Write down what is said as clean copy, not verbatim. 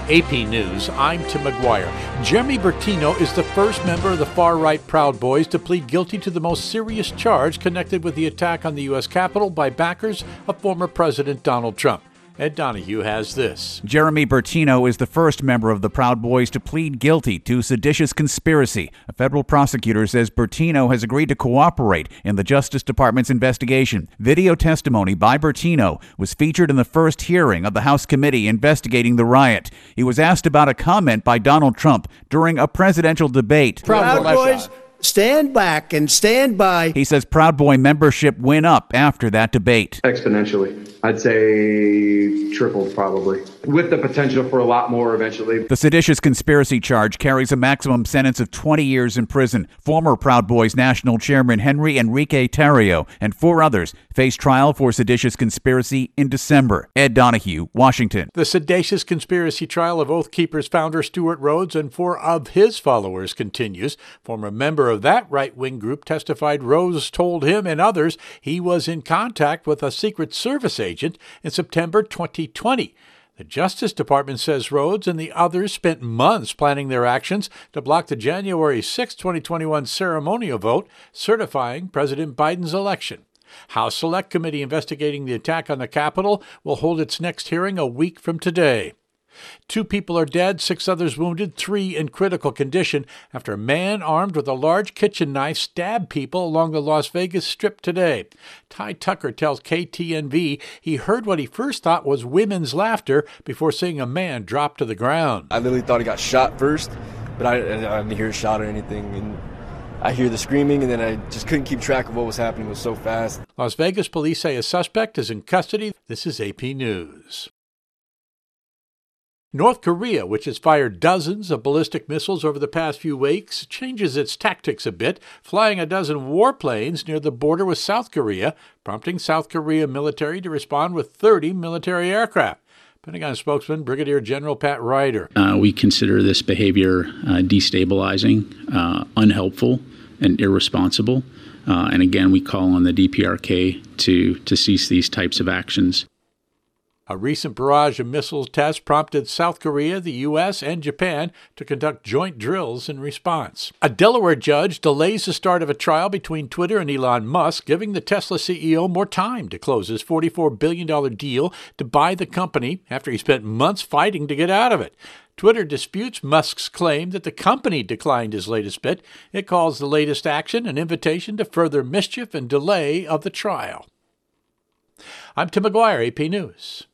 AP News, I'm Tim McGuire. Jeremy Bertino is the first member of the far-right Proud Boys to plead guilty to the most serious charge connected with the attack on the U.S. Capitol by backers of former President Donald Trump. Ed Donahue has this. Jeremy Bertino is the first member of the Proud Boys to plead guilty to seditious conspiracy. A federal prosecutor says Bertino has agreed to cooperate in the Justice Department's investigation. Video testimony by Bertino was featured in the first hearing of the House committee investigating the riot. He was asked about a comment by Donald Trump during a presidential debate. Proud Boys, stand back and stand by. He says Proud Boy membership went up after that debate. Exponentially. I'd say tripled probably, with the potential for a lot more eventually. The seditious conspiracy charge carries a maximum sentence of 20 years in prison. Former Proud Boys national chairman Henry Enrique Tarrio and 4 others face trial for seditious conspiracy in December. Ed Donahue, Washington. The seditious conspiracy trial of Oath Keepers founder Stuart Rhodes and 4 of his followers continues. Former member of that right-wing group testified Rhodes told him and others he was in contact with a Secret Service agent in September 2020. The Justice Department says Rhodes and the others spent months planning their actions to block the January 6, 2021 ceremonial vote certifying President Biden's election. House Select Committee investigating the attack on the Capitol will hold its next hearing a week from today. 2 people are dead, 6 others wounded, 3 in critical condition after a man armed with a large kitchen knife stabbed people along the Las Vegas Strip today. Ty Tucker tells KTNV he heard what he first thought was women's laughter before seeing a man drop to the ground. I literally thought he got shot first, but I didn't hear a shot or anything. And I hear the screaming, and then I just couldn't keep track of what was happening. It was so fast. Las Vegas police say a suspect is in custody. This is AP News. North Korea, which has fired dozens of ballistic missiles over the past few weeks, changes its tactics a bit, flying a dozen warplanes near the border with South Korea, prompting South Korea military to respond with 30 military aircraft. Pentagon spokesman Brigadier General Pat Ryder. We consider this behavior destabilizing, unhelpful, and irresponsible. And again, we call on the DPRK to cease these types of actions. A recent barrage of missile tests prompted South Korea, the U.S., and Japan to conduct joint drills in response. A Delaware judge delays the start of a trial between Twitter and Elon Musk, giving the Tesla CEO more time to close his $44 billion deal to buy the company after he spent months fighting to get out of it. Twitter disputes Musk's claim that the company declined his latest bid. It calls the latest action an invitation to further mischief and delay of the trial. I'm Tim McGuire, AP News.